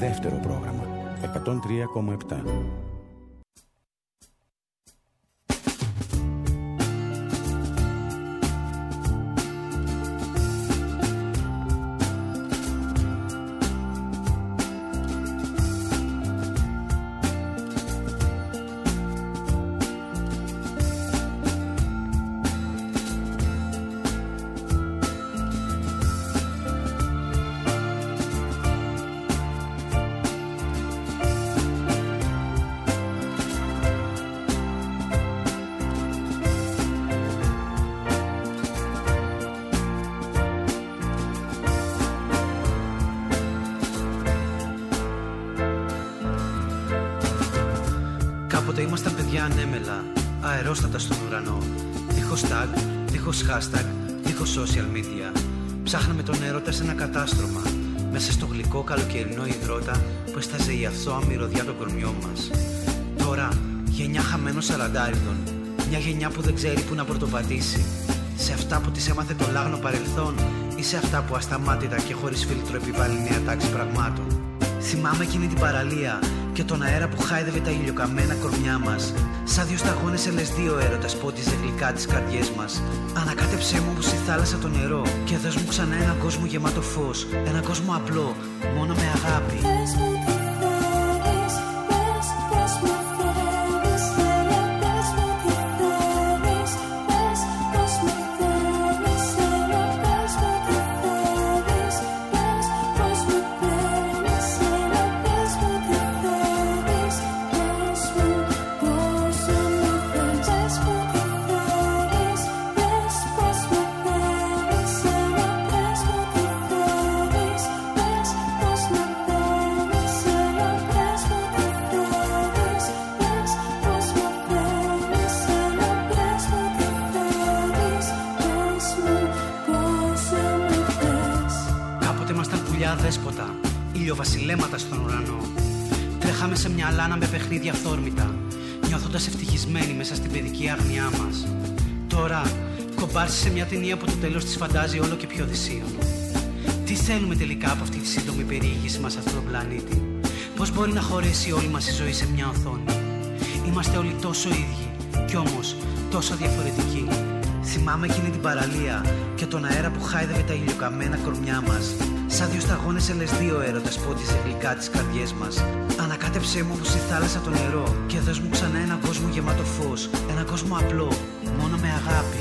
δεύτερο πρόγραμμα 103,7. Κάποτε ήμασταν παιδιά ανέμελα, αερόστατα στον ουρανό. Δίχως tag, δίχως hashtag, δίχως social media. Ψάχναμε τον έρωτα σε ένα κατάστρωμα, μέσα στο γλυκό καλοκαιρινό υδρότα που έσταζε η αθώα μυρωδιά των κορμιών μας. Τώρα, γενιά χαμένων σαραντάριδων, μια γενιά που δεν ξέρει που να πρωτοπατήσει. Σε αυτά που της έμαθε το λάγνο παρελθόν ή σε αυτά που ασταμάτητα και χωρίς φίλτρο επιβάλλει νέα τάξη πραγμάτων. Θυμάμαι εκείνη την παραλία και τον αέρα που χάιδευε τα ηλιοκαμμένα κορμιά μας. Σαν δύο σταγόνες LSD ο έρωτας πότιζε γλυκά τις καρδιές μας. Ανακάτεψέ μου όπως η θάλασσα το νερό και δώσ' μου ξανά έναν κόσμο γεμάτο φως. Έναν κόσμο απλό, μόνο με αγάπη. Δέσποτα, ηλιοβασιλέματα στον ουρανό. Τρέχαμε σε μια λάνα με παιχνίδια αυθόρμητα, νιώθοντας ευτυχισμένοι μέσα στην παιδική άγνοιά μας. Τώρα, κομπάρσι σε μια ταινία που το τέλος της φαντάζει όλο και πιο δυσίωνο. Τι θέλουμε τελικά από αυτή τη σύντομη περιήγηση μας σε αυτόν τον πλανήτη? Πώς μπορεί να χωρέσει όλη μας η ζωή σε μια οθόνη? Είμαστε όλοι τόσο ίδιοι κι όμως τόσο διαφορετικοί. Θυμάμαι εκείνη την παραλία και τον αέρα που χάιδευε τα ηλιοκαμμένα κορμιά μας. Σαν δύο σταγόνες LSD ο έρωτας πότιζε γλυκά τις καρδιές μας. Ανακάτεψέ μου όπως η θάλασσα το νερό και δώσ' μου ξανά έναν κόσμο γεμάτο φως. Έναν κόσμο απλό, μόνο με αγάπη.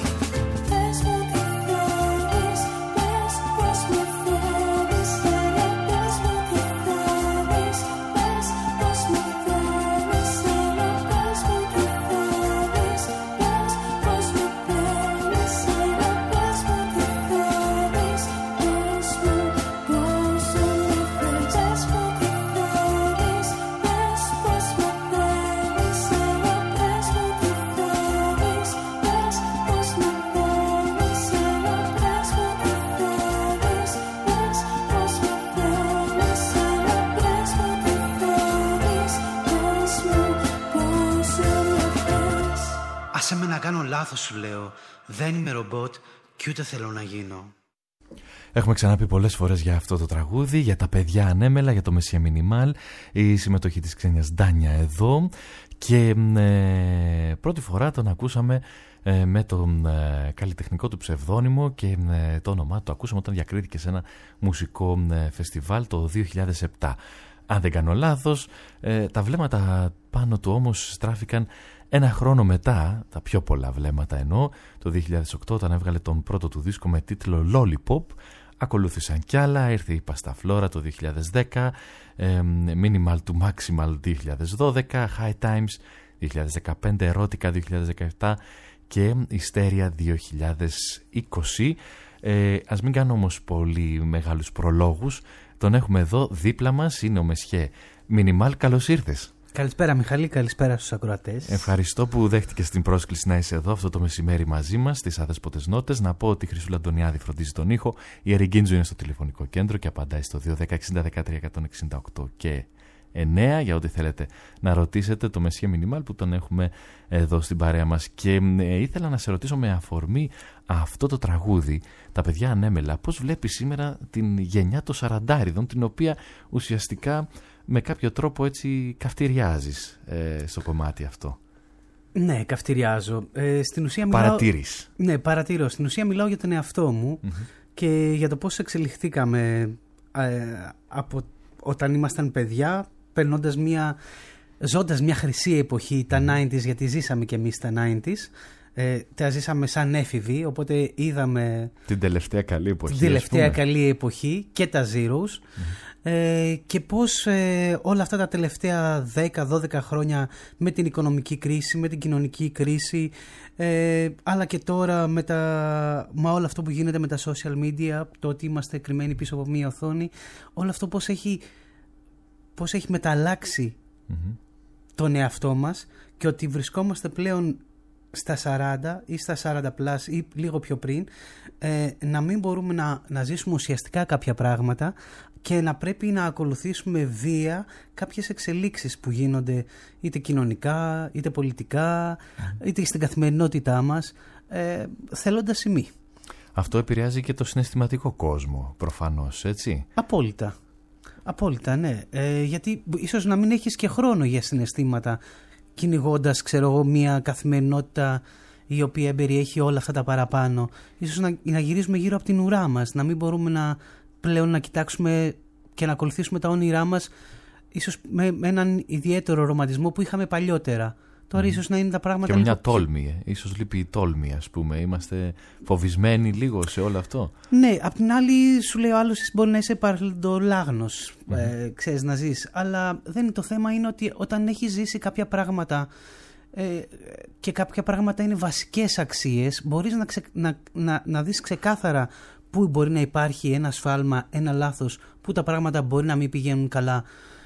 Άσε με να κάνω λάθος, σου λέω. Δεν είμαι ρομπότ και ούτε θέλω να γίνω. Έχουμε ξαναπεί πολλές φορές για αυτό το τραγούδι, για τα παιδιά ανέμελα, για το Μεσσία Μινιμάλ, η συμμετοχή της Ξένιας Ντάνια εδώ και πρώτη φορά τον ακούσαμε με τον καλλιτεχνικό του ψευδόνυμο και το όνομά του το ακούσαμε όταν διακρίθηκε σε ένα μουσικό φεστιβάλ το 2007. Αν δεν κάνω λάθος, τα βλέμματα πάνω του όμως στράφηκαν ένα χρόνο μετά, τα πιο πολλά βλέμματα εννοώ, το 2008 όταν έβγαλε τον πρώτο του δίσκο με τίτλο Lollipop. Ακολούθησαν κι άλλα, ήρθε η Πασταφλόρα το 2010, Minimal to Maximal 2012, High Times 2015, Ερώτικα 2017 και Ιστέρια 2020. Ας μην κάνω όμως πολύ μεγάλους προλόγους, τον έχουμε εδώ δίπλα μας, είναι ο Μεσιέ Μινιμάλ, καλώς ήρθες. Καλησπέρα Μιχαλή, καλησπέρα στους ακροατές. Ευχαριστώ που δέχτηκες την πρόσκληση να είσαι εδώ αυτό το μεσημέρι μαζί μας στις Αδέσποτες Νότες. Να πω ότι η Χρυσούλα Αντωνιάδη φροντίζει τον ήχο, η Ερικίντζου είναι στο τηλεφωνικό κέντρο και απαντάει στο 210-60-13-168 και 9 για ό,τι θέλετε να ρωτήσετε το Μεσσία Μινιμάλ που τον έχουμε εδώ στην παρέα μας. Και ήθελα να σε ρωτήσω με αφορμή αυτό το τραγούδι, τα παιδιά ανέμελα, πώς βλέπεις σήμερα την γενιά των σαραντάριδων, την οποία ουσιαστικά με κάποιο τρόπο έτσι καυτηριάζεις στο κομμάτι αυτό. Ναι, καυτηριάζω. Στην ουσία Παρατήρεις. Ναι, παρατηρώ. Στην ουσία μιλάω για τον εαυτό μου και για το πώς εξελιχθήκαμε από όταν ήμασταν παιδιά, ζώντας μια χρυσή εποχή, τα 90s, γιατί ζήσαμε κι εμείς τα 90s. Τα ζήσαμε σαν έφηβοι, οπότε είδαμε την τελευταία καλή εποχή. Την τελευταία καλή εποχή και τα Zeros. Και πώς όλα αυτά τα τελευταία 10-12 χρόνια με την οικονομική κρίση, με την κοινωνική κρίση, αλλά και τώρα με όλο αυτό που γίνεται με τα social media, το ότι είμαστε κρυμμένοι πίσω από μία οθόνη, όλο αυτό πώς έχει μεταλλάξει τον εαυτό μας, και ότι βρισκόμαστε πλέον στα 40 ή στα 40 πλάς ή λίγο πιο πριν, να μην μπορούμε να ζήσουμε ουσιαστικά κάποια πράγματα και να πρέπει να ακολουθήσουμε βία κάποιες εξελίξεις που γίνονται είτε κοινωνικά, είτε πολιτικά, είτε στην καθημερινότητά μας, θέλοντας ή μη. Αυτό επηρεάζει και το συναισθηματικό κόσμο, προφανώς, έτσι. Απόλυτα, ναι. Γιατί ίσως να μην έχεις και χρόνο για συναισθήματα, κυνηγώντας, μια καθημερινότητα η οποία περιέχει όλα αυτά τα παραπάνω. Ίσως να γυρίζουμε γύρω από την ουρά μας, να μην μπορούμε πλέον να κοιτάξουμε και να ακολουθήσουμε τα όνειρά μας, ίσως με έναν ιδιαίτερο ρομαντισμό που είχαμε παλιότερα. Τώρα ίσως να είναι τα πράγματα... Και μια τόλμη, ίσως λείπει η τόλμη, ας πούμε. Είμαστε φοβισμένοι λίγο σε όλο αυτό. Ναι, απ' την άλλη σου λέει ο άλλος, μπορεί να είσαι παρελθοντολάγνος, ξέρεις να ζεις. Αλλά δεν είναι το θέμα, είναι ότι όταν έχεις ζήσει κάποια πράγματα και κάποια πράγματα είναι βασικές αξίες, μπορείς να δεις ξεκάθαρα πού μπορεί να υπάρχει ένα σφάλμα, ένα λάθος, πού τα πράγματα μπορεί να μην πηγαίνουν καλά.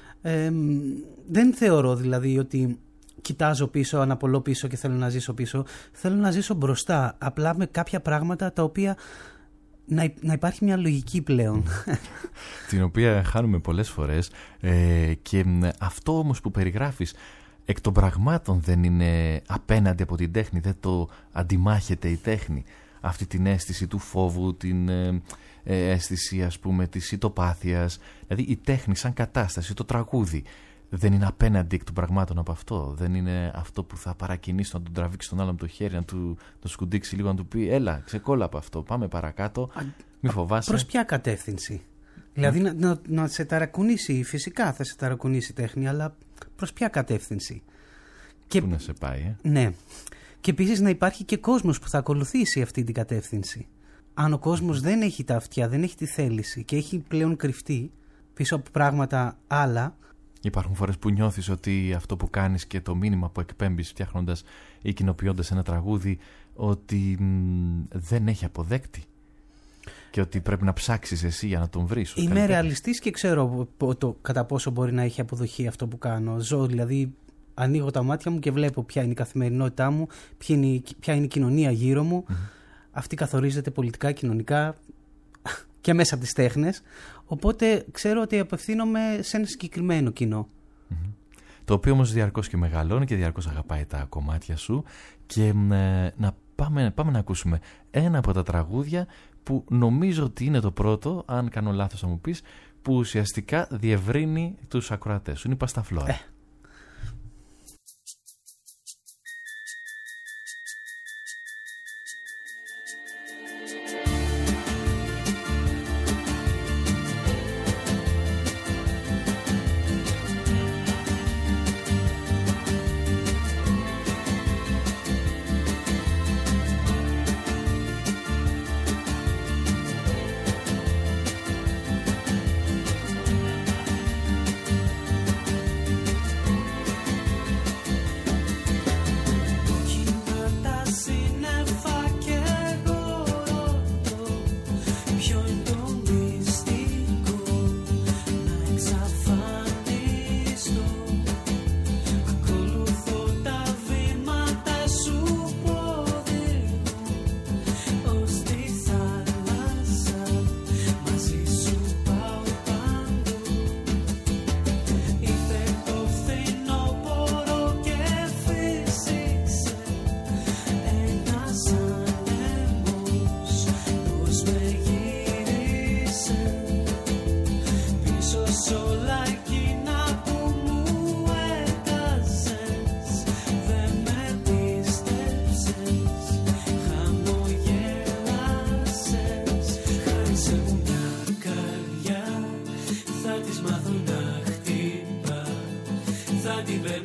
Δεν θεωρώ δηλαδή ότι κοιτάζω πίσω, αναπολώ πίσω και θέλω να ζήσω πίσω. Θέλω να ζήσω μπροστά, απλά με κάποια πράγματα τα οποία να υπάρχει μια λογική πλέον. Την οποία χάνουμε πολλές φορές, και αυτό όμως που περιγράφεις εκ των πραγμάτων δεν είναι απέναντι από την τέχνη, δεν το αντιμάχεται η τέχνη. Αυτή την αίσθηση του φόβου, την αίσθηση ας πούμε της ητοπάθειας, δηλαδή η τέχνη σαν κατάσταση, το τραγούδι δεν είναι απέναντι εκ των πραγμάτων από αυτό, δεν είναι αυτό που θα παρακινήσει να τον τραβήξει τον άλλον το χέρι, να του σκουντίξει λίγο, να του πει έλα ξεκόλα από αυτό, πάμε παρακάτω, μη φοβάσαι. Προς ποια κατεύθυνση? Δηλαδή να σε ταρακουνήσει, φυσικά θα σε ταρακουνήσει η τέχνη, αλλά προς ποια κατεύθυνση? Πού να σε πάει, Ναι. Και επίσης να υπάρχει και κόσμος που θα ακολουθήσει αυτή την κατεύθυνση. Αν ο κόσμος δεν έχει τα αυτιά, δεν έχει τη θέληση και έχει πλέον κρυφτεί πίσω από πράγματα άλλα. Υπάρχουν φορές που νιώθεις ότι αυτό που κάνεις και το μήνυμα που εκπέμπεις φτιάχνοντας ή κοινοποιώντας ένα τραγούδι, ότι δεν έχει αποδέκτη και ότι πρέπει να ψάξεις εσύ για να τον βρεις. Είμαι ρεαλιστής και ξέρω κατά πόσο μπορεί να έχει αποδοχή αυτό που κάνω. Ζω, δηλαδή ανοίγω τα μάτια μου και βλέπω ποια είναι η καθημερινότητά μου, ποια είναι η κοινωνία γύρω μου. Αυτή καθορίζεται πολιτικά, κοινωνικά και μέσα από τις τέχνες. Οπότε ξέρω ότι απευθύνομαι σε ένα συγκεκριμένο κοινό. Το οποίο όμως διαρκώς και μεγαλώνει και διαρκώς αγαπάει τα κομμάτια σου. Και να πάμε να ακούσουμε ένα από τα τραγούδια που νομίζω ότι είναι το πρώτο, αν κάνω λάθος θα μου πεις, που ουσιαστικά διευρύνει τους ακροατές σου. Είναι η Πασταφλόρα.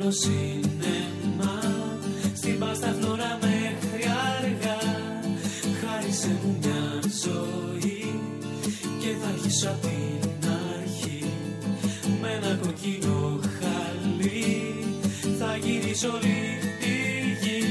μπαίνω σινεμά, στην Πάστα Φλόρα μέχρι αργά. Χάρισε μου μια ζωή και θα αρχίσω απ' την αρχή. Με ένα κοκκινό χαλί θα γυρίσω όλη τη γη.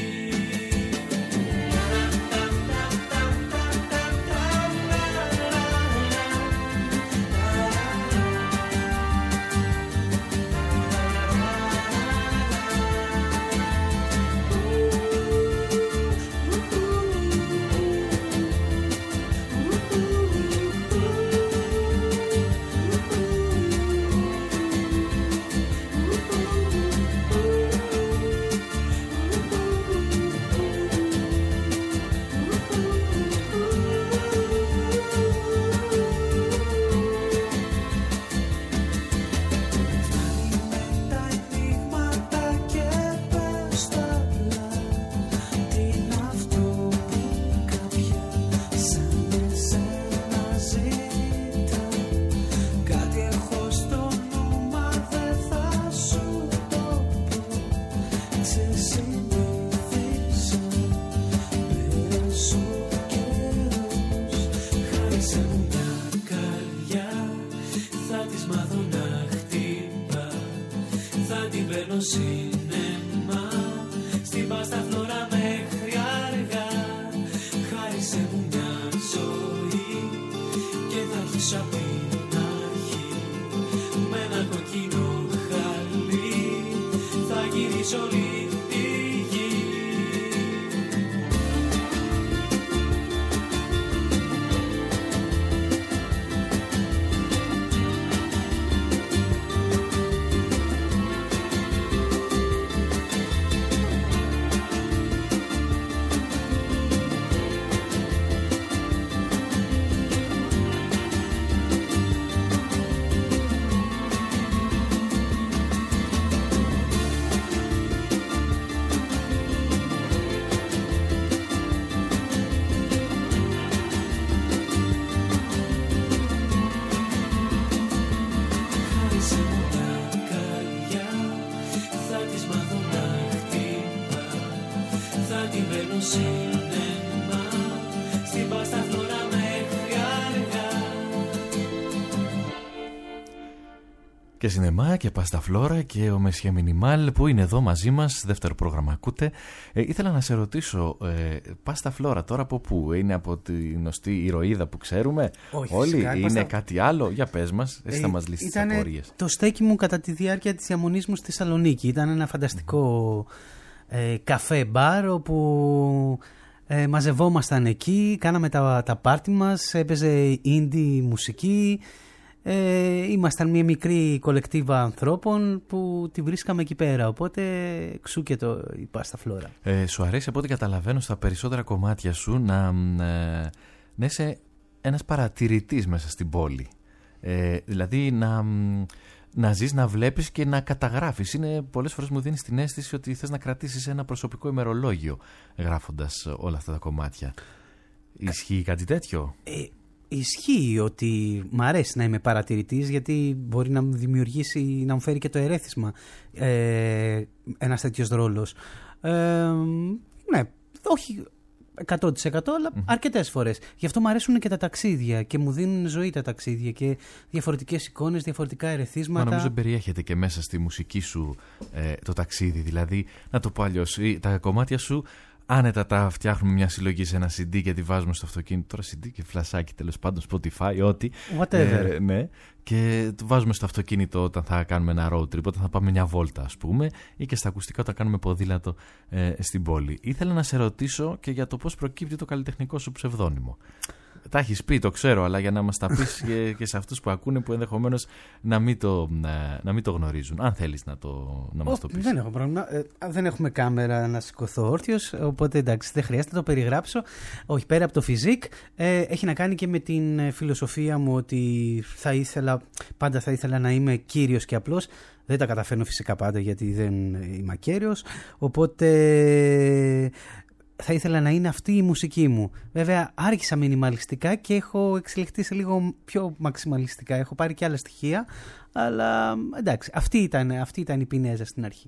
Σινεμά, στην Πάστα Φλόρα μέχρι αργά. Χάρισε μου μια ζωή και θα αρχίσω απ' την αρχή. Με ένα κοκκινό χαλί θα γυρίσω όλη τη γη. Και σινεμά και Πάστα Φλόρα και ο Μεσιέ Μινιμάλ που είναι εδώ μαζί μας, δεύτερο πρόγραμμα ακούτε. Ήθελα να σε ρωτήσω, Πάστα Φλόρα τώρα από πού? Είναι από τη γνωστή ηρωίδα που ξέρουμε? Όχι, όλοι? φυσικά, είναι κάτι άλλο? Για πες μας, εσύ θα μας λύσεις τις απορίες. Το στέκι μου κατά τη διάρκεια της διαμονής μου στη Θεσσαλονίκη. Ήταν ένα φανταστικό καφέ μπαρ όπου μαζευόμασταν εκεί, κάναμε τα πάρτι μας, έπαιζε indie μουσική. Ήμασταν μια μικρή κολεκτίβα ανθρώπων που τη βρίσκαμε εκεί πέρα, οπότε εξού και η Πάστα Φλόρα. Σου αρέσει από ό,τι καταλαβαίνω στα περισσότερα κομμάτια σου να είσαι ένας παρατηρητής μέσα στην πόλη, δηλαδή να ζεις, να βλέπεις και να καταγράφεις. Πολλές φορές μου δίνεις την αίσθηση ότι θες να κρατήσεις ένα προσωπικό ημερολόγιο γράφοντας όλα αυτά τα κομμάτια. Ισχύει κάτι τέτοιο? Ισχύει ότι μ' αρέσει να είμαι παρατηρητής, γιατί μπορεί να μου δημιουργήσει, να μου φέρει και το ερέθισμα ένας τέτοιος ρόλος. Ναι, όχι 100% αλλά αρκετές φορές. Γι' αυτό μου αρέσουν και τα ταξίδια και μου δίνουν ζωή τα ταξίδια και διαφορετικές εικόνες, διαφορετικά ερεθίσματα. Νομίζω περιέχεται και μέσα στη μουσική σου το ταξίδι. Δηλαδή, να το πω αλλιώς, τα κομμάτια σου άνετα τα φτιάχνουμε μια συλλογή σε ένα CD και τη βάζουμε στο αυτοκίνητο. Τώρα CD και φλασάκι, τέλος πάντων, Spotify, ό,τι. Whatever. Ναι. Και το βάζουμε στο αυτοκίνητο όταν θα κάνουμε ένα road trip, όταν θα πάμε μια βόλτα, ας πούμε, ή και στα ακουστικά όταν κάνουμε ποδήλατο στην πόλη. Ήθελα να σε ρωτήσω και για το πώς προκύπτει το καλλιτεχνικό σου ψευδόνυμο. Τα έχεις πει, το ξέρω, αλλά για να μας τα πεις και σε αυτούς που ακούνε που ενδεχομένως να μην το γνωρίζουν. Αν θέλεις να μας το πεις. Δεν έχω πρόβλημα. Δεν έχουμε κάμερα να σηκωθώ όρθιος, οπότε εντάξει, δεν χρειάζεται να το περιγράψω. Όχι, πέρα από το φιζικ, έχει να κάνει και με την φιλοσοφία μου ότι πάντα θα ήθελα να είμαι κύριος και απλός. Δεν τα καταφέρνω φυσικά πάντα γιατί δεν είμαι ακέραιος. Οπότε θα ήθελα να είναι αυτή η μουσική μου. Βέβαια άρχισα μινιμαλιστικά και έχω εξελιχθεί σε λίγο πιο μαξιμαλιστικά. Έχω πάρει και άλλα στοιχεία, αλλά εντάξει, αυτή ήταν η Πινέζα στην αρχή.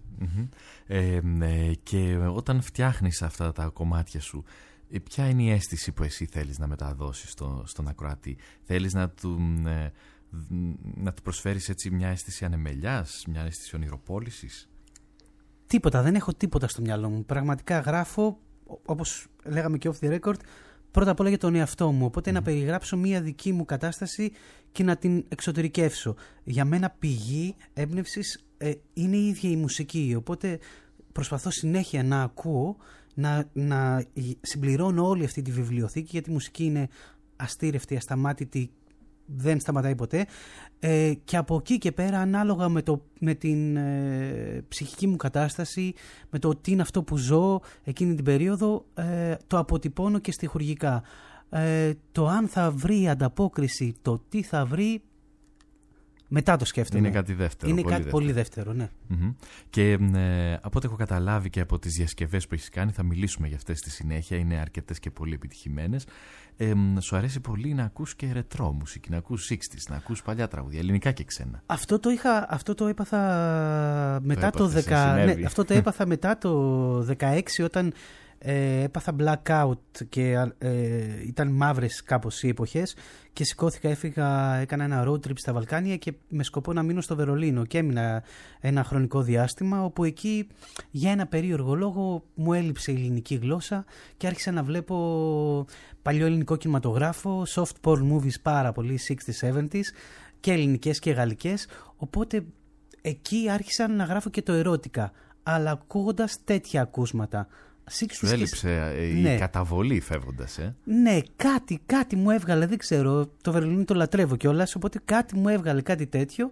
Και όταν φτιάχνεις αυτά τα κομμάτια σου, ποια είναι η αίσθηση που εσύ θέλεις να μεταδώσεις στον ακροατή? Θέλεις να του προσφέρεις έτσι μια αίσθηση ανεμελιάς, μια αίσθηση ονειροπόλησης? Τίποτα, δεν έχω τίποτα στο μυαλό μου. Πραγματικά γράφω, όπως λέγαμε και off the record, πρώτα απ' όλα για τον εαυτό μου. Οπότε να περιγράψω μια δική μου κατάσταση και να την εξωτερικεύσω. Για μένα πηγή έμπνευσης είναι η ίδια η μουσική. Οπότε προσπαθώ συνέχεια να ακούω, να συμπληρώνω όλη αυτή τη βιβλιοθήκη, γιατί η μουσική είναι αστήρευτη, ασταμάτητη, δεν σταματάει ποτέ, και από εκεί και πέρα, ανάλογα με την ψυχική μου κατάσταση, με το τι είναι αυτό που ζω εκείνη την περίοδο, το αποτυπώνω και στιχουργικά. Το αν θα βρει ανταπόκριση, το τι θα βρει, μετά το σκέφτομαι. Είναι κάτι δεύτερο. Είναι κάτι πολύ δεύτερο, ναι. Και από ό,τι έχω καταλάβει και από τις διασκευές που έχεις κάνει, θα μιλήσουμε για αυτές στη συνέχεια, είναι αρκετές και πολύ επιτυχημένες. Σου αρέσει πολύ να ακούς και ρετρό μουσική, να ακούς 60's, να ακούς παλιά τραγούδια, ελληνικά και ξένα. Αυτό το έπαθα μετά αυτό το έπαθα μετά το 16, όταν έπαθα blackout και ήταν μαύρες κάπως οι εποχές και σηκώθηκα, έφυγα, έκανα ένα road trip στα Βαλκάνια και με σκοπό να μείνω στο Βερολίνο και έμεινα ένα χρονικό διάστημα, όπου εκεί για ένα περίεργο λόγο μου έλειψε η ελληνική γλώσσα και άρχισα να βλέπω παλιό ελληνικό κινηματογράφο, soft porn movies πάρα πολύ, 60s, 70s, και ελληνικές και γαλλικές, οπότε εκεί άρχισα να γράφω και το ερώτικα, αλλά ακούγοντας τέτοια ακούσματα. Σου έλειψε η καταβολή φεύγοντας, Ναι, κάτι μου έβγαλε, δεν ξέρω, το Βερολίνο το λατρεύω κιόλας, οπότε κάτι μου έβγαλε κάτι τέτοιο,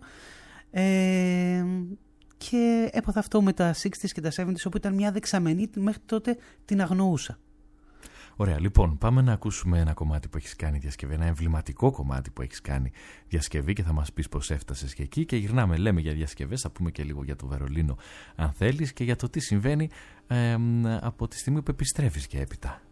και έπαθα αυτό με τα 60s και τα 70s, όπου ήταν μια δεξαμενή, μέχρι τότε την αγνοούσα. Ωραία, λοιπόν, πάμε να ακούσουμε ένα κομμάτι που έχεις κάνει διασκευή, ένα εμβληματικό κομμάτι που έχεις κάνει διασκευή, και θα μας πεις πώς έφτασες και εκεί, και γυρνάμε, λέμε για διασκευές, θα πούμε και λίγο για το Βερολίνο αν θέλεις και για το τι συμβαίνει από τη στιγμή που επιστρέφεις και έπειτα.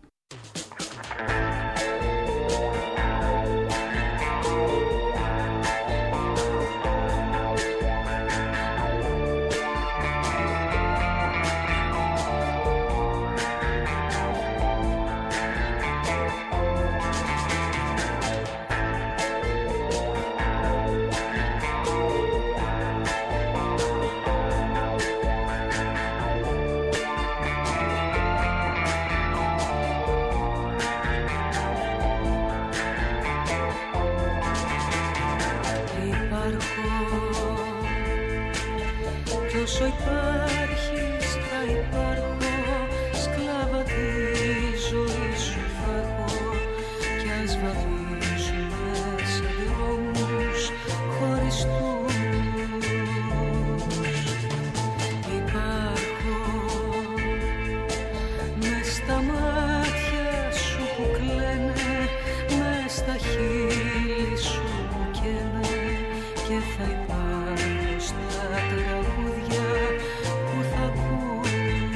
Όσο υπάρχεις θα υπάρχω, σκλάβα τη ζωή σου θα έχω, κι ας βαδίζουμε σε δρόμους χωριστούς. Υπάρχω μες στα μάτια σου που κλαίνε, μες στα χείλη σου που καίνε, και θα υπάρχω στα τραγούδια που θα ακούς.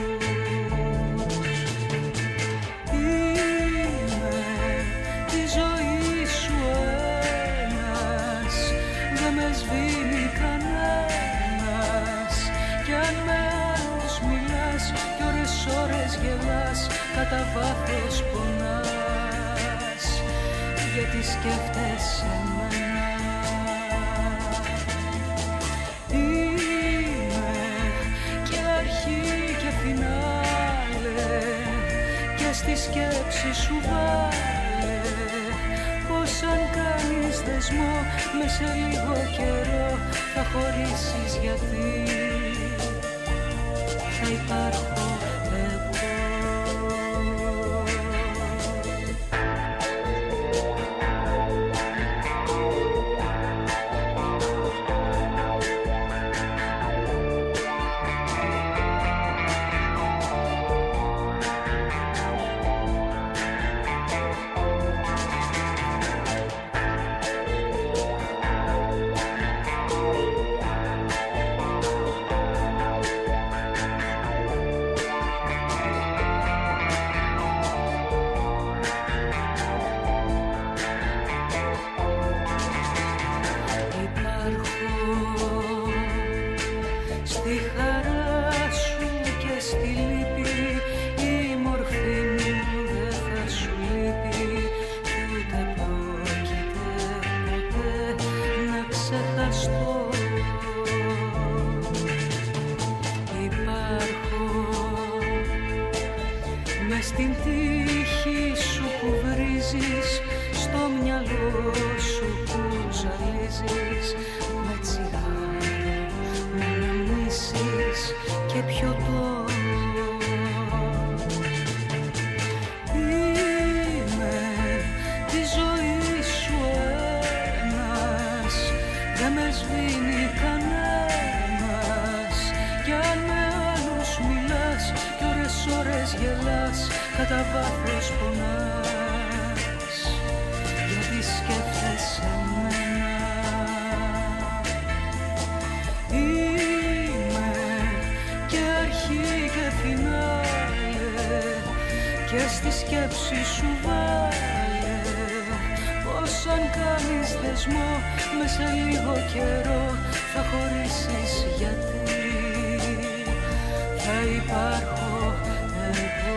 Είμαι τη ζωή σου ένας, δεν με σβήνει κανένας, κι αν με άλλους μιλάς κι ώρες γελάς, κατά βάθος πονάς, γιατί σκέφτεσαι εμένα. Στη σκέψη σου βάλε πως αν κάνεις δεσμό, μες σε λίγο καιρό θα χωρίσεις, γιατί θα υπάρχω εγώ. στη χαρά σου και στη λύπη, η μορφή μου δεν θα σου λείπει κι ούτε πρόκειται ποτέ να ξεχαστώ. Υπάρχω μες στην τύχη σου που βρίζεις, στο μυαλό σου που ζαλίζεις, με τσιγάρο να αναμνήσεις και πιωτό. Είμαι τη ζωή σου ένας, δεν με σβήνει κανένας, κι αν με άλλους μιλάς κι ώρες γελάς, κατά βάθος πονάς, γιατί σκέφτεσαι εμένα. Είμαι και αρχή και φινάλε, και στη σκέψη σου βάλε πως αν κάνεις δεσμό με σε λίγο καιρό θα χωρίσεις, γιατί θα υπάρχω εγώ.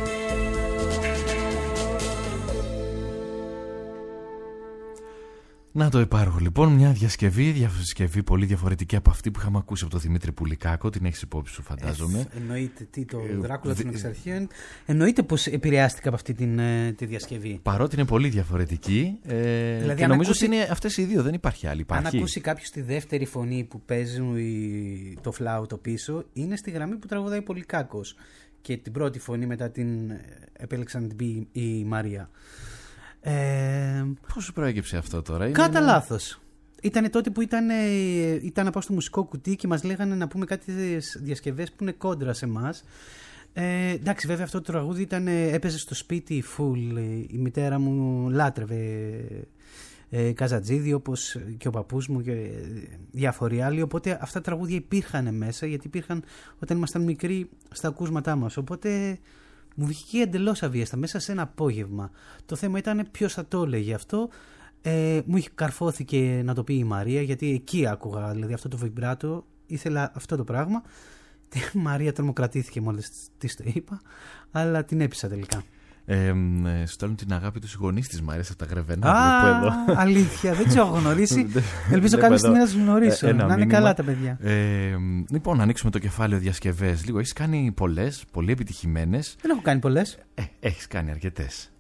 Να το υπάρχω λοιπόν, μια διασκευή πολύ διαφορετική από αυτή που είχαμε ακούσει από τον Δημήτρη Πουλικάκο. Την έχεις υπόψη σου, φαντάζομαι. Εννοείται το Δράκουλα των Εξαρχείων. Εννοείται πως επηρεάστηκα από αυτή τη διασκευή. Παρότι είναι πολύ διαφορετική. Δηλαδή, και νομίζω ότι είναι αυτές οι δύο, δεν υπάρχει άλλη. Αν ακούσει κάποιος τη δεύτερη φωνή που παίζει το φλάουτο πίσω, είναι στη γραμμή που τραγουδάει Πολικάκος. Και την πρώτη φωνή μετά την επέλεξαν την πει η Μαρία. Πώς σου προέκυψε αυτό τώρα? Κατά λάθος. Ήτανε τότε που ήταν να πάω στο μουσικό κουτί και μας λέγανε να πούμε κάτι διασκευές που είναι κόντρα σε εμάς. Εντάξει, βέβαια αυτό το τραγούδι έπαιζε στο σπίτι full. Η μητέρα μου λάτρευε Καζατζίδη, όπως και ο παππούς μου και διάφοροι άλλοι. Οπότε αυτά τα τραγούδια υπήρχαν μέσα, γιατί υπήρχαν όταν ήμασταν μικροί στα ακούσματά μας. Οπότε μου βγήκε εντελώς αβίαστα μέσα σε ένα απόγευμα. Το θέμα ήταν ποιος θα το έλεγε αυτό. Μου είχε καρφώθηκε να το πει η Μαρία, γιατί εκεί άκουγα, δηλαδή αυτό το βιμπράτο, ήθελα αυτό το πράγμα. Η Μαρία τρομοκρατήθηκε μόλις της το είπα, αλλά την έπεισα τελικά. Στέλνουν την αγάπη τους οι γονείς της Μαρίας από τα Γρεβενά. Αλήθεια, δεν τους έχω γνωρίσει. Ελπίζω κάποια στιγμή να τους γνωρίσω. Να είναι καλά τα παιδιά. Λοιπόν, να ανοίξουμε το κεφάλαιο διασκευές λίγο. Έχεις κάνει πολλές, πολύ επιτυχημένες. Δεν έχω κάνει πολλές. Έχεις κάνει αρκετές.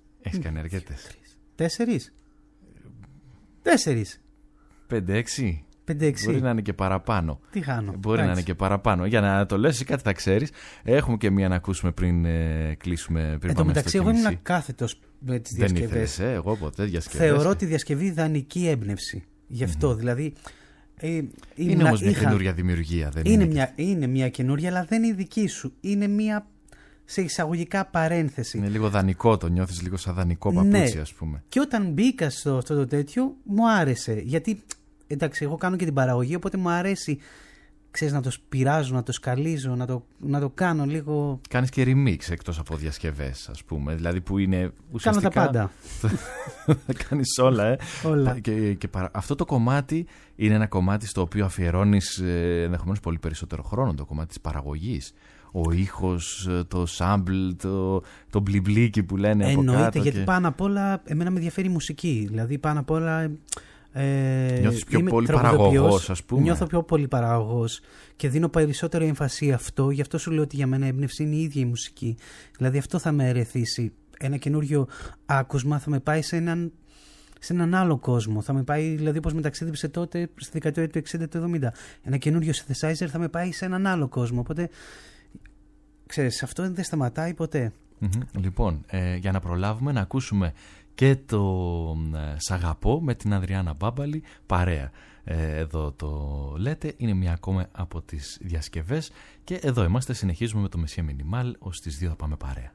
4. 5-6. 5-6. Μπορεί να είναι και παραπάνω. Τι χάνω. Μπορεί να είναι και παραπάνω. Για να το λες, κάτι θα ξέρεις. Έχουμε και μία να ακούσουμε πριν κλείσουμε. Εν τω μεταξύ, εγώ ήμουν ακάθετος με τις διασκευές. Δεν ήθελες, εγώ ποτέ διασκευές. Θεωρώ τη διασκευή ιδανική έμπνευση. Γι' αυτό δηλαδή. Είναι όμως μια καινούρια δημιουργία. Δεν είναι μια καινούρια, αλλά δεν είναι δική σου. Είναι μια σε εισαγωγικά παρένθεση. Είναι λίγο δανεικό, το νιώθεις λίγο σαν δανεικό παπούτσι, ας πούμε. Και όταν μπήκα στο αυτό το τέτοιο, μου άρεσε. Γιατί εντάξει, εγώ κάνω και την παραγωγή, οπότε μου αρέσει, ξέρεις, να το σπειράζω, να το σκαλίζω, να το κάνω λίγο. Κάνεις και remix εκτός από διασκευές, ας πούμε. Δηλαδή που είναι ουσιαστικά. Κάνω τα πάντα. Κάνεις όλα, όλα. Και αυτό το κομμάτι είναι ένα κομμάτι στο οποίο αφιερώνεις ενδεχομένως πολύ περισσότερο χρόνο, το κομμάτι της παραγωγής. Ο ήχος, το sample, το μπλιμπλίκι που λένε από κάτω. Εννοείται, γιατί πάνω απ' όλα εμένα με ενδιαφέρει η μουσική. Δηλαδή πάνω απ' όλα. Νιώθεις πιο πολύ παραγωγός, ας πούμε. Νιώθω πιο πολύ παραγωγός και δίνω περισσότερο έμφαση αυτό. Γι' αυτό σου λέω ότι για μένα η έμπνευση είναι η ίδια η μουσική. Δηλαδή αυτό θα με ερεθίσει. Ένα καινούριο άκουσμα θα με πάει σε έναν άλλο κόσμο. Θα με πάει, δηλαδή, όπως με ταξίδεψε τότε στη δεκαετία του 60 του 70. Ένα καινούριο synthesizer θα με πάει σε έναν άλλο κόσμο. Οπότε, ξέρεις, αυτό δεν σταματάει ποτέ. Λοιπόν, για να προλάβουμε να ακούσουμε και το «Σ' αγαπώ» με την Ανδριάννα Μπάμπαλη, παρέα. Εδώ το λέτε, είναι μια ακόμα από τις διασκευές και εδώ είμαστε, συνεχίζουμε με το Μεσσία Μινιμάλ, ως τις 2 θα πάμε παρέα.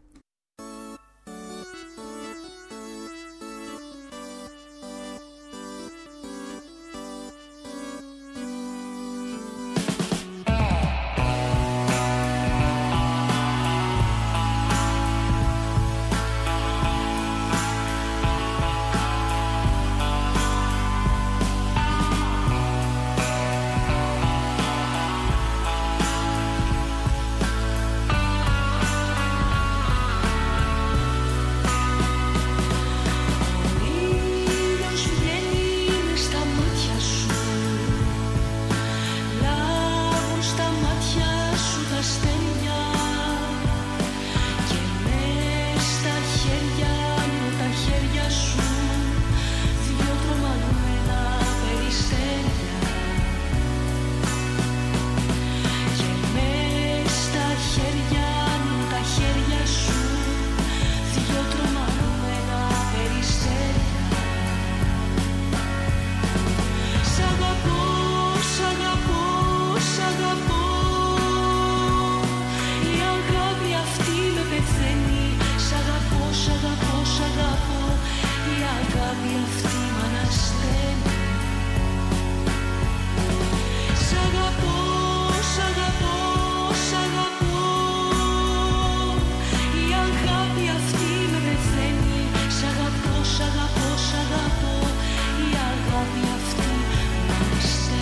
Σ' αγαπώ, σ' αγαπώ, η αγάπη αυτή με στέλνει.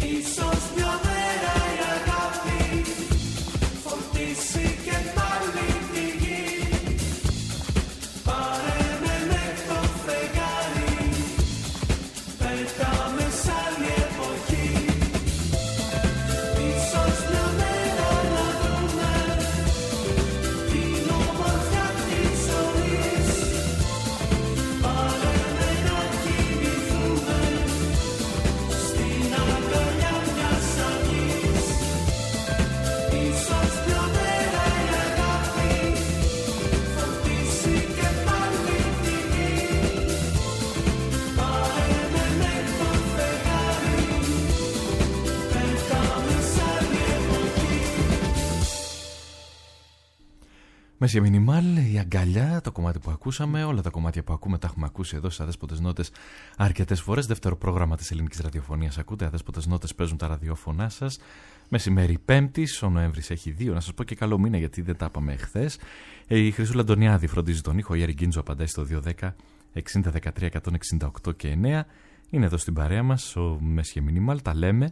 Μέσια Μινιμάλ, η αγκαλιά, το κομμάτι που ακούσαμε, όλα τα κομμάτια που ακούμε τα έχουμε ακούσει εδώ στις Αδέσποτες Νότες αρκετές φορές. Δεύτερο πρόγραμμα της ελληνικής ραδιοφωνίας ακούτε. Αδέσποτες Νότες παίζουν τα ραδιόφωνά σας. Μεσημέρι Πέμπτης, ο Νοέμβρης έχει 2. Να σας πω και καλό μήνα γιατί δεν τα είπαμε χθες. Η Χρυσούλα Αντωνιάδη φροντίζει τον ήχο. Η Άρη Γκίντζο απαντάει στο 210 60 13 168 και 9. Είναι εδώ στην παρέα μας ο Μέσια Μινιμάλ. Τα λέμε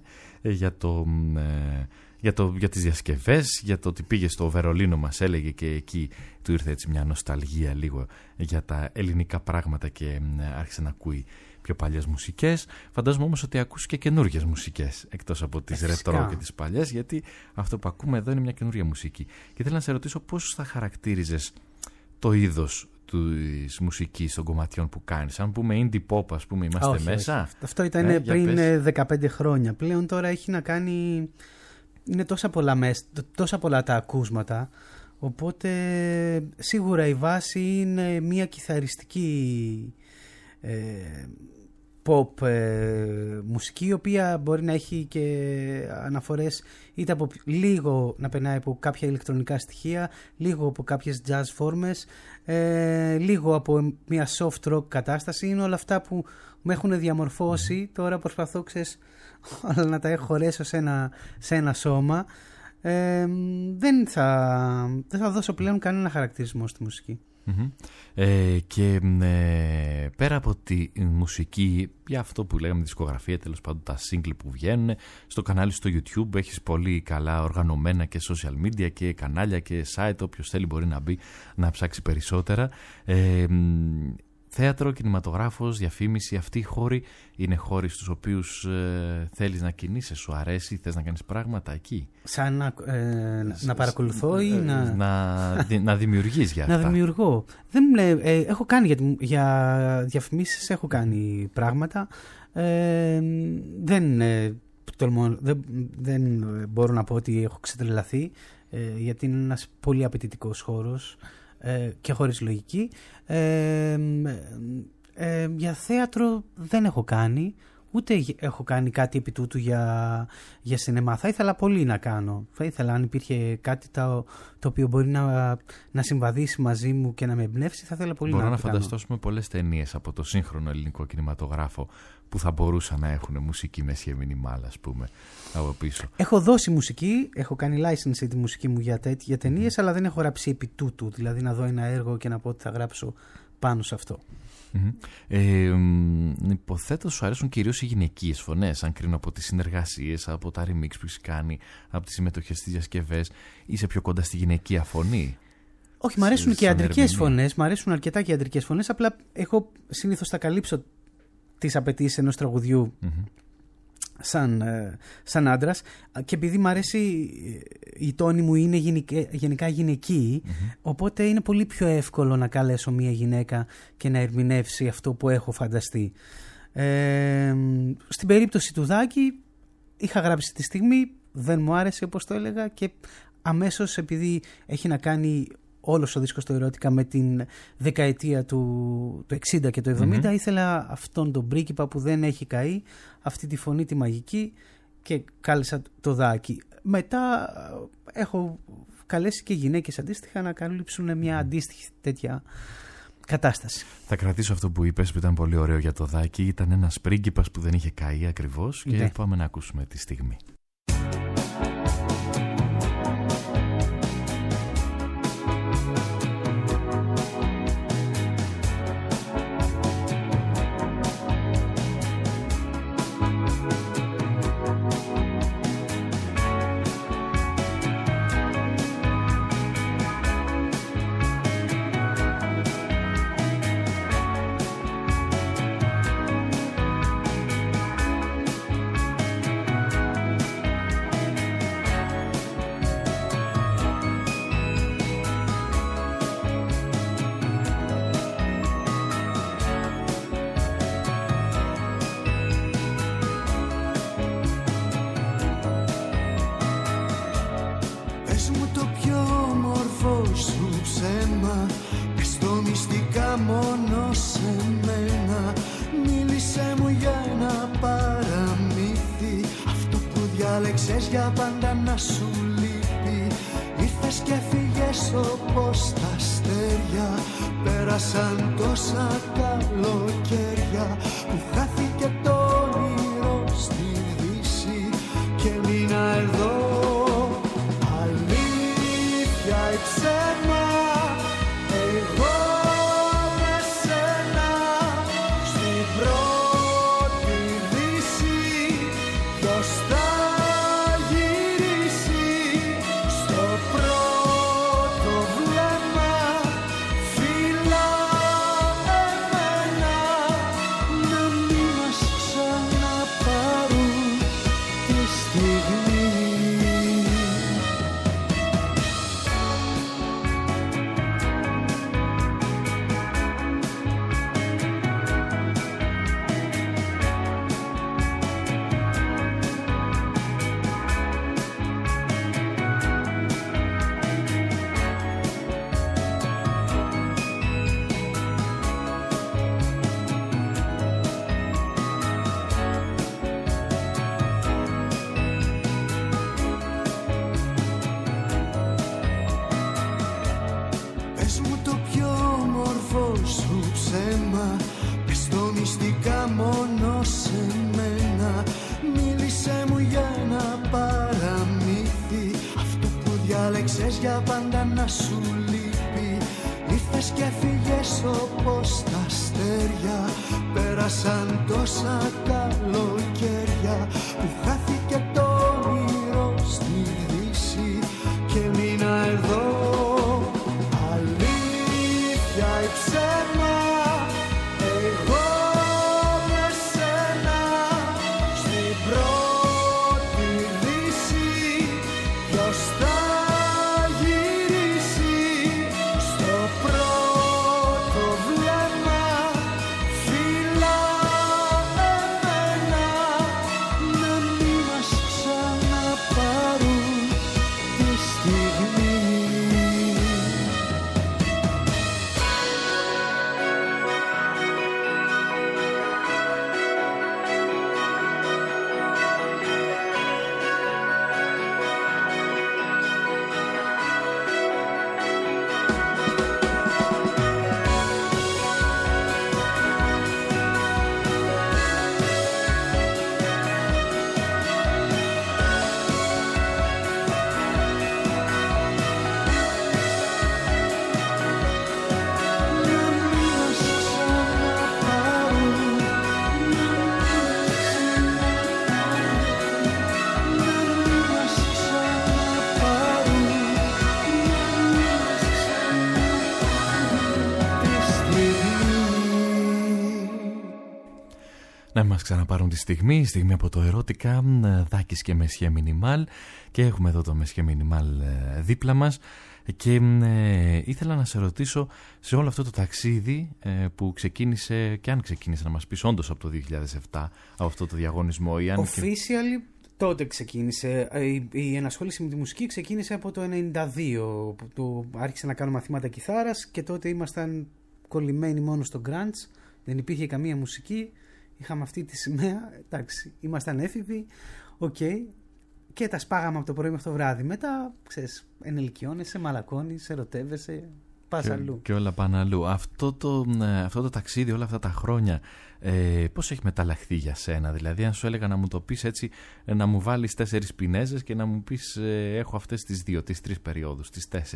για τις διασκευές, για το ότι πήγε στο Βερολίνο, μας έλεγε, και εκεί του ήρθε έτσι μια νοσταλγία λίγο για τα ελληνικά πράγματα και άρχισε να ακούει πιο παλιές μουσικές. Φαντάζομαι όμως ότι ακούς και καινούργιες μουσικές εκτός από τις ρετρό και τις παλιές, γιατί αυτό που ακούμε εδώ είναι μια καινούργια μουσική. Και θέλω να σε ρωτήσω πώς θα χαρακτήριζες το είδος της μουσικής των κομματιών που κάνεις. Αν πούμε indie pop, ας πούμε, είμαστε μέσα. Όχι. Αυτό ήταν πριν 15 χρόνια. Πλέον τώρα έχει να κάνει... Είναι τόσα πολλά τα ακούσματα, οπότε σίγουρα η βάση είναι μια κιθαριστική pop μουσική, η οποία μπορεί να έχει και αναφορές είτε από λίγο να περνάει από κάποια ηλεκτρονικά στοιχεία, λίγο από κάποιες jazz φόρμες, λίγο από μια soft rock κατάσταση. Είναι όλα αυτά που με έχουν διαμορφώσει. Τώρα προσπαθώ, όλα να τα χωρέσω σε ένα σώμα. Δεν θα δώσω πλέον κανένα χαρακτηρισμό στη μουσική. Και πέρα από τη μουσική, για αυτό που λέγαμε δισκογραφία, τέλος πάντων τα single που βγαίνουν στο κανάλι στο YouTube, έχεις πολύ καλά οργανωμένα και social media και κανάλια και site, όποιος θέλει μπορεί να μπει να ψάξει περισσότερα. Θέατρο, κινηματογράφος, διαφήμιση, αυτοί οι χώροι είναι χώροι στους οποίους θέλεις να κινείσαι, σου αρέσει, θες να κάνεις πράγματα εκεί. Σαν να παρακολουθώ ή να δημιουργείς για αυτά. Να δημιουργώ. Έχω κάνει για διαφημίσεις, έχω κάνει πράγματα. Δεν μπορώ να πω ότι έχω ξετρελαθεί, γιατί είναι ένας πολύ απαιτητικός χώρος και χωρίς λογική. Για θέατρο δεν έχω κάνει, ούτε έχω κάνει κάτι επί τούτου για σινεμά. Θα ήθελα πολύ να κάνω. Θα ήθελα, αν υπήρχε κάτι το οποίο μπορεί να συμβαδίσει μαζί μου και να με εμπνεύσει, θα ήθελα πολύ να το κάνω. Μπορώ να φανταστώ πολλές ταινίες από το σύγχρονο ελληνικό κινηματογράφο που θα μπορούσαν να έχουν μουσική Μέσια Μινιμάλ, ας πούμε, από πίσω. Έχω δώσει μουσική, έχω κάνει license τη μουσική μου για ταινίες, αλλά δεν έχω γράψει επί τούτου. Δηλαδή να δω ένα έργο και να πω ότι θα γράψω πάνω σε αυτό. Υποθέτω σου αρέσουν κυρίως οι γυναικείες φωνές, αν κρίνω από τις συνεργασίες, από τα remix που έχεις κάνει, από τις συμμετοχές στις διασκευές. Είσαι πιο κοντά στη γυναικεία φωνή? Όχι, μου αρέσουν και ιατρικές φωνές, μου αρέσουν αρκετά και ιατρικές φωνές, απλά εγώ συνήθως θα καλύψω τις απαιτήσεις ενός τραγουδιού σαν άντρας, και επειδή μου αρέσει η τόνη μου είναι γενικά γυναική, οπότε είναι πολύ πιο εύκολο να καλέσω μια γυναίκα και να ερμηνεύσει αυτό που έχω φανταστεί. Στην περίπτωση του Δάκη είχα γράψει τη στιγμή, δεν μου άρεσε όπως το έλεγα, και αμέσως, επειδή έχει να κάνει όλος ο δίσκος του ερώτηκα με την δεκαετία του 60 και το 70, ήθελα αυτόν τον πρίγκιπα που δεν έχει καεί, αυτή τη φωνή τη μαγική, και κάλεσα το Δάκη. Μετά έχω καλέσει και γυναίκες αντίστοιχα να καλύψουν μια αντίστοιχη τέτοια κατάσταση. Θα κρατήσω αυτό που είπες, που ήταν πολύ ωραίο για το Δάκη. Ήταν ένας πρίγκιπας που δεν είχε καεί ακριβώς, και πάμε να ακούσουμε τη στιγμή. διάλεξες για πάντα να σου λείπει. Ήρθες και φύγες όπως τα αστέρια. Πέρασαν τόσα καλοκαίρια που χάθηκε το όνειρο στη δύση και μείνα εδώ. Αλήθεια ή ψέμα, εγώ με σένα στην πρώτη δύση. Ποιος θα γυρίσει στο πρώτο βλέμμα? Φίλα εμένα, να μην μας ξαναπάρουν τη στιγμή. Πες μου το πιο όμορφο σου ψέμα, πες το μυστικά μόνο σε μένα. Μίλησέ μου για ένα παραμύθι, αυτό που διάλεξες για πάντα να σου λείπει. Ήρθες και φύγες όπως τα αστέρια. Πέρασαν τόσα καλοκαίρια που χάθηκε το όνειρο στη δύση και μείνα εδώ. Αλήθεια ή ψέμα, εγώ με σένα στην πρώτη δύση. Ποιος θα γυρίσει στο πρώτο βλέμμα? Φίλα εμένα, να μην μας ξαναπάρουν τη στιγμή. Να μας ξαναπάρουν τη στιγμή, η στιγμή από το ερώτικα, Δάκης και Μεσχέ Μινιμάλ, και έχουμε εδώ το Μεσχέ Μινιμάλ δίπλα μας. Και ήθελα να σε ρωτήσω, σε όλο αυτό το ταξίδι που ξεκίνησε, και αν ξεκίνησε, να μας πεις όντως από το 2007 από αυτό το διαγωνισμό ή αν... Officially τότε ξεκίνησε. Η ενασχόληση με τη μουσική ξεκίνησε από το 1992 που άρχισα να κάνω μαθήματα κιθάρας και τότε ήμασταν κολλημένοι μόνο στο grunge, δεν υπήρχε καμία μουσική, είχαμε αυτή τη σημαία, εντάξει, ήμασταν έφηβοι, okay, και τα σπάγαμε από το πρωί μέχρι το βράδυ. Μετά, ξέρεις, ενηλικιώνεσαι, μαλακώνεις, ερωτεύεσαι, πας αλλού. Και όλα πάνε αλλού. Αυτό το ταξίδι όλα αυτά τα χρόνια, πώς έχει μεταλλαχθεί για σένα? Δηλαδή, αν σου έλεγα να μου το πεις έτσι, να μου βάλεις 4 πινέζες και να μου πεις έχω αυτές τις 2, τις 3 περιόδους, τις 4.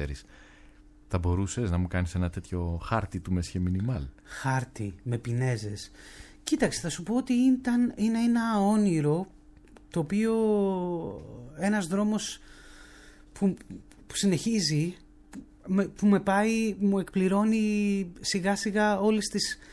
Θα μπορούσες να μου κάνεις ένα τέτοιο χάρτη του Μεσχέ Μινιμάλ? Χάρτη με πινέζες. Κοίταξε, θα σου πω ότι είναι ένα όνειρο, το οποίο ένας δρόμος που συνεχίζει, που με πάει, μου εκπληρώνει σιγά σιγά όλες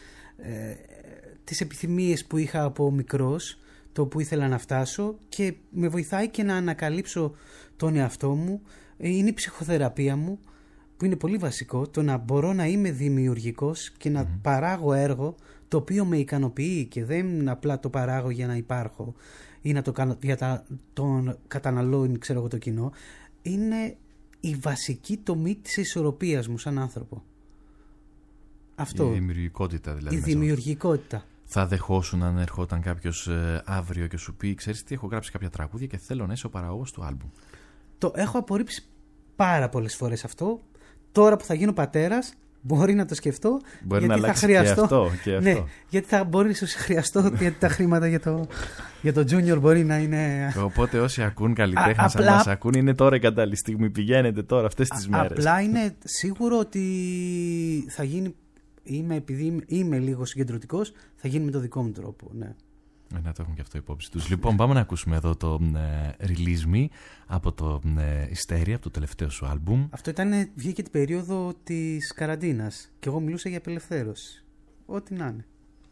τις επιθυμίες που είχα από μικρός, το που ήθελα να φτάσω, και με βοηθάει και να ανακαλύψω τον εαυτό μου. Είναι η ψυχοθεραπεία μου, που είναι πολύ βασικό, το να μπορώ να είμαι δημιουργικός και να παράγω έργο το οποίο με ικανοποιεί και δεν απλά το παράγω για να υπάρχω ή να τον καταναλώνει, ξέρω εγώ, το κοινό. Είναι η βασική τομή της ισορροπίας μου σαν άνθρωπο. Αυτό. Η δημιουργικότητα δηλαδή. Η δημιουργικότητα. θα δεχόσουν αν ερχόταν κάποιος αύριο και σου πει, ξέρεις τι, έχω γράψει κάποια τραγούδια και θέλω να είσαι ο παραγωγός του άλμπουμ? Το έχω απορρίψει πάρα πολλές φορές αυτό. Τώρα που θα γίνω πατέρας, μπορεί να το σκεφτώ. Μπορεί γιατί να αλλάξει θα χρειαστώ, και αυτό. Ναι, γιατί θα μπορεί να χρειαστώ, γιατί τα χρήματα για το junior μπορεί να είναι. Οπότε όσοι ακούν καλλιτέχνες, αν μας ακούν, είναι τώρα η κατάλληλη στιγμή. Πηγαίνετε τώρα αυτές τις μέρες. Απλά είναι σίγουρο ότι θα γίνει. Επειδή είμαι λίγο συγκεντρωτικός, θα γίνει με το δικό μου τρόπο. Ναι. Να το έχουν και αυτό υπόψη τους. Λοιπόν, πάμε να ακούσουμε εδώ το Release Me από το Hysteria, από το τελευταίο σου άλμπουμ. Αυτό βγήκε την περίοδο της καραντίνας και εγώ μιλούσα για απελευθέρωση. Ό,τι να είναι.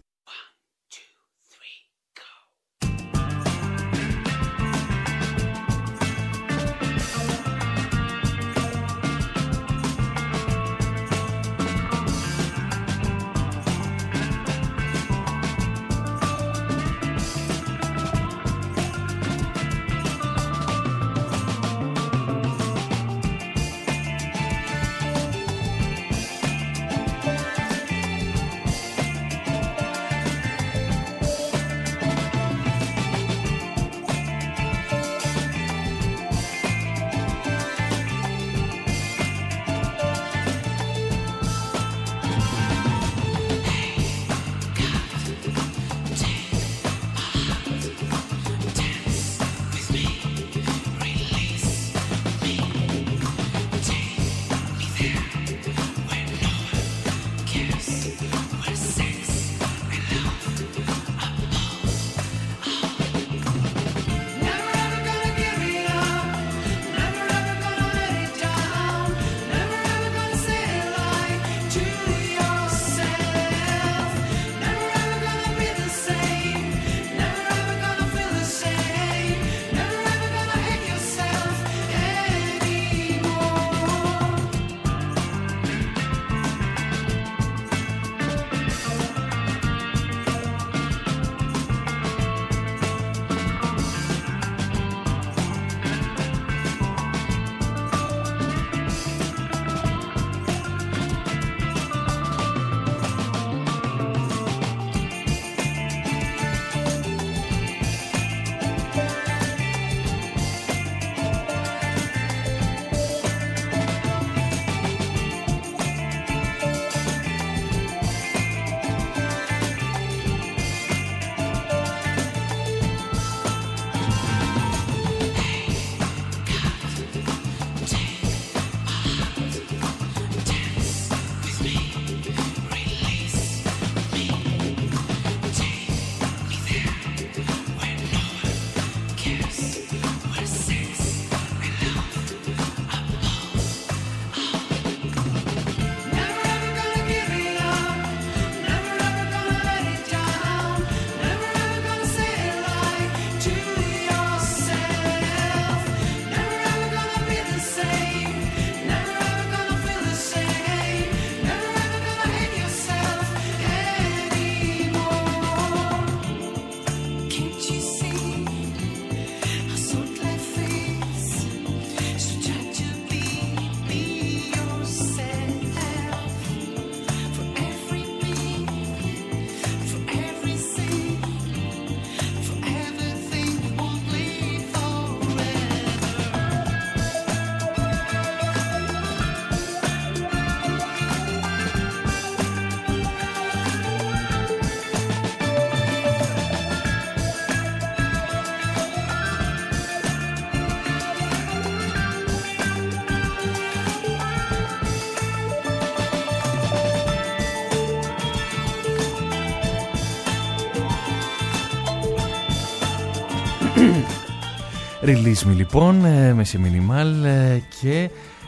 Release Me λοιπόν, με σε μινιμάλ και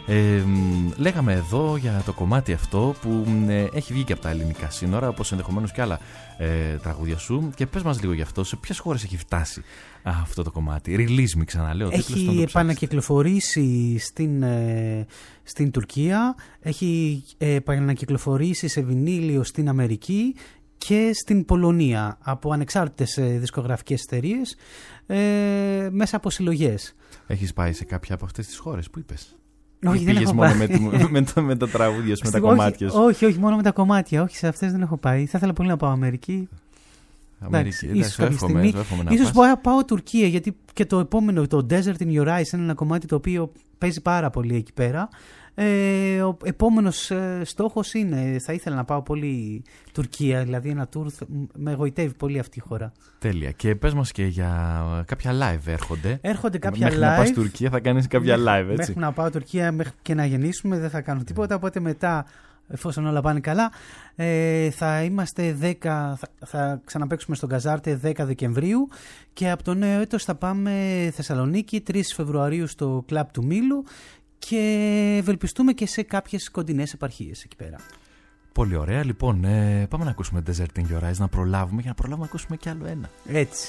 λέγαμε εδώ για το κομμάτι αυτό που έχει βγει και από τα ελληνικά σύνορα, όπως ενδεχομένως και άλλα τραγούδια σου, και πες μας λίγο γι' αυτό, σε ποιες χώρες έχει φτάσει αυτό το κομμάτι? Release Me, ξαναλέω. Έχει επανακυκλοφορήσει στην Τουρκία, έχει επανακυκλοφορήσει σε βινίλιο στην Αμερική και στην Πολωνία από ανεξάρτητες δισκογραφικές εταιρείες μέσα από συλλογές. Έχεις πάει σε κάποια από αυτές τις χώρες που είπες? Όχι, δεν έχω μόνο πάει. με τα τραγούδια σου, με τα κομμάτια σου? Όχι, μόνο με τα κομμάτια. Όχι, σε αυτές δεν έχω πάει. Θα ήθελα πολύ να πάω Αμερική. Αμερική. Ίσως κάποια στιγμή. Ίσως μπορώ να πάω Τουρκία, γιατί και το επόμενο, το Desert in Your Eyes, είναι ένα κομμάτι το οποίο παίζει πάρα πολύ εκεί πέρα. Ο επόμενος στόχος είναι, θα ήθελα να πάω πολύ Τουρκία, δηλαδή ένα tour, με εγωιτεύει πολύ αυτή η χώρα. Τέλεια. Και πες μας και για κάποια live έρχονται. Έρχονται κάποια μέχρι live. Να πας Τουρκία θα κάνεις κάποια live, έτσι. Μέχρι να πάω Τουρκία, μέχρι και να γεννήσουμε δεν θα κάνω τίποτα, οπότε μετά, εφόσον όλα πάνε καλά, θα είμαστε 10, θα ξαναπαίξουμε στον Καζάρτε 10 Δεκεμβρίου και από το νέο έτος θα πάμε Θεσσαλονίκη 3 Φεβρουαρίου στο κλαμπ του Μήλου και ευελπιστούμε και σε κάποιες κοντινές επαρχίες εκεί πέρα. Πολύ ωραία. Λοιπόν, πάμε να ακούσουμε Desert in Your Eyes, να προλάβουμε για να προλάβουμε να ακούσουμε κι άλλο ένα. Έτσι.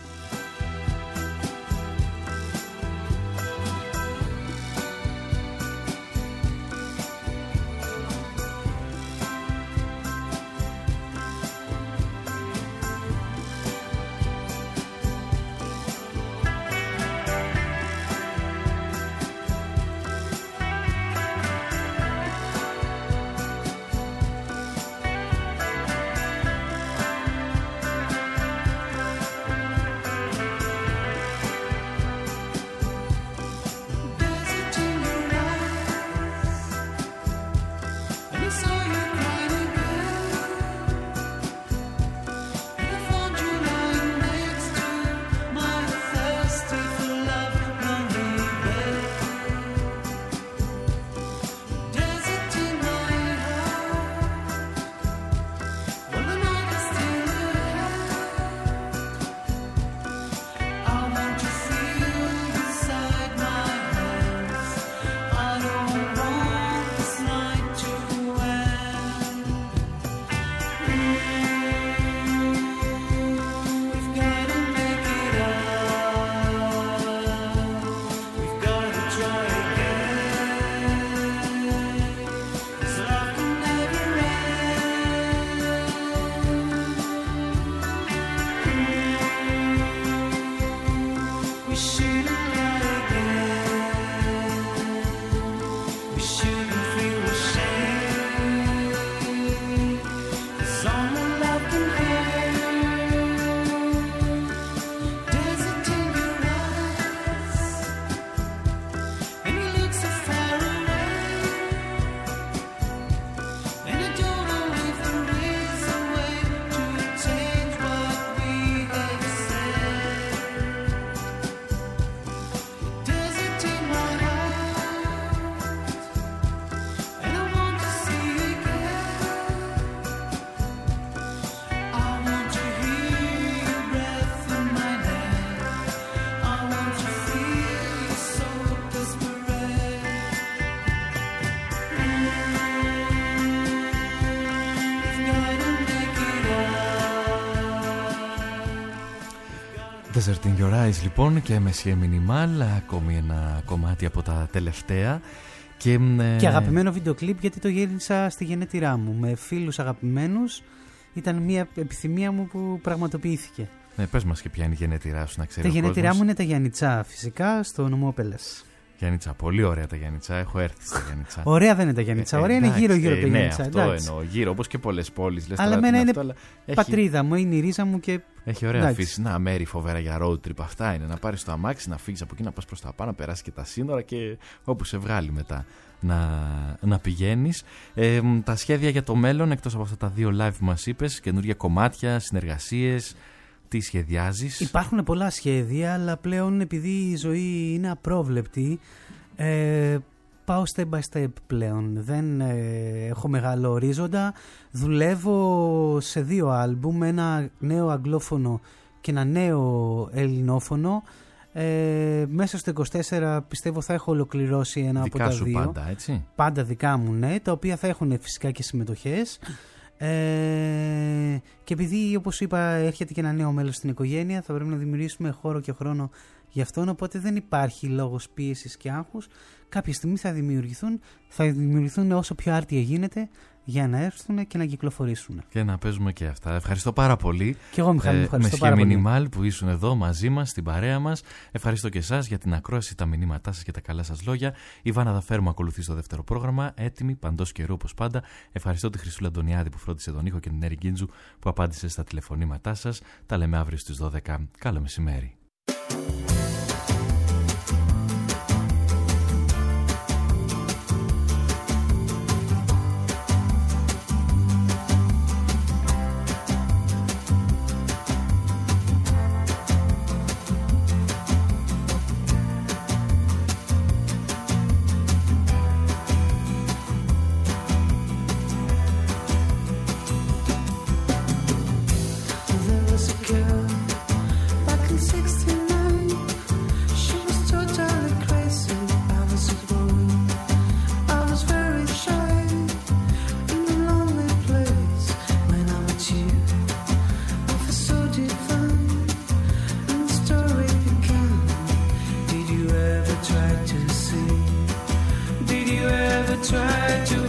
Desert in Your Eyes λοιπόν και Messier Minimal, ακόμη ένα κομμάτι από τα τελευταία. Και αγαπημένο βίντεο κλιπ, γιατί το γύρισα στη γενέτειρά μου με φίλους αγαπημένους. Ήταν μια επιθυμία μου που πραγματοποιήθηκε. Πες μας και ποια είναι η γενέτειρά σου, να ξέρει. Τα γενέτειρά μου είναι τα Γιαννιτσά, φυσικά, στο νομό Πέλλας. Γιαννιτσά, πολύ ωραία τα Γιαννιτσά. Έχω έρθει στα Γιαννιτσά. Ωραία δεν είναι τα Γιαννιτσά. Ωραία είναι γύρω-γύρω από τα Γιαννιτσά. Αυτό εννοώ. Γύρω, όπως και πολλές πόλεις. Αλλά εμένα είναι πατρίδα μου, είναι η ρίζα μου και. Έχει ωραία φύση. Να, μέρη φοβερά για road trip. Αυτά είναι. Να πάρεις το αμάξι, να φύγεις από εκεί, να πας προς τα πάνω, να περάσεις και τα σύνορα και όπου σε βγάλει μετά να πηγαίνεις. Τα σχέδια για το μέλλον, εκτός από αυτά τα δύο live που μας είπες, καινούργια κομμάτια, συνεργασίες. Τι σχεδιάζεις? Υπάρχουν πολλά σχέδια, αλλά πλέον επειδή η ζωή είναι απρόβλεπτη, πάω step by step πλέον. Δεν έχω μεγάλο ορίζοντα. Δουλεύω σε δύο άλμπουμ, ένα νέο αγγλόφωνο και ένα νέο ελληνόφωνο. Μέσα στο 24 πιστεύω θα έχω ολοκληρώσει ένα δικά από τα σου δύο. Πάντα, έτσι. Πάντα δικά μου, ναι, τα οποία θα έχουν φυσικά και συμμετοχές. Και επειδή, όπως είπα, έρχεται και ένα νέο μέλος στην οικογένεια, θα πρέπει να δημιουργήσουμε χώρο και χρόνο για αυτόν, οπότε δεν υπάρχει λόγος πίεσης και άγχους. Κάποια στιγμή θα δημιουργηθούν όσο πιο άρτια γίνεται, για να έρθουν και να κυκλοφορήσουν. Και να παίζουμε και αυτά. Ευχαριστώ πάρα πολύ. Και εγώ, Μιχάλη, ευχαριστώ πάρα πολύ. Μινιμάλ που ήσουν εδώ μαζί μας, στην παρέα μας. Ευχαριστώ και εσάς για την ακρόαση, τα μηνύματά σας και τα καλά σας λόγια. Η Βάνα Δαφέρου ακολουθεί στο δεύτερο πρόγραμμα, έτοιμη παντός καιρού όπως πάντα. Ευχαριστώ τη Χρυσούλα Αντωνιάδη που φρόντισε τον ήχο και την Έρη Γκίντζου που απάντησε στα τηλεφωνήματά σας. Τα λέμε αύριο στις 12. Καλό μεσημέρι. Try to